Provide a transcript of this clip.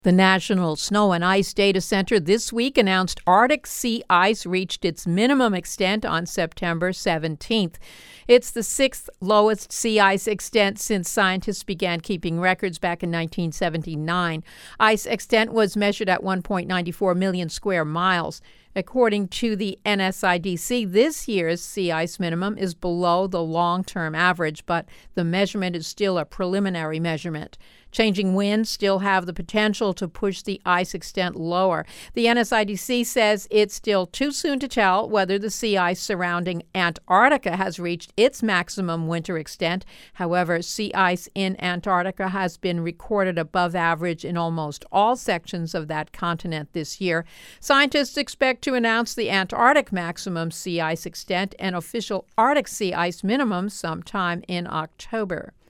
The National Snow and Ice Data Center this week announced Arctic sea ice reached its minimum extent on September 17th. It's the sixth lowest sea ice extent since scientists began keeping records back in 1979. Ice extent was measured at 1.94 million square miles. According to the NSIDC, this year's sea ice minimum is below the long-term average, but the measurement is still a preliminary measurement. Changing winds still have the potential to push the ice extent lower. The NSIDC says it's still too soon to tell whether the sea ice surrounding Antarctica has reached its maximum winter extent. However, sea ice in Antarctica has been recorded above average in almost all sections of that continent this year. Scientists expect to announce the Antarctic maximum sea ice extent and official Arctic sea ice minimum sometime in October.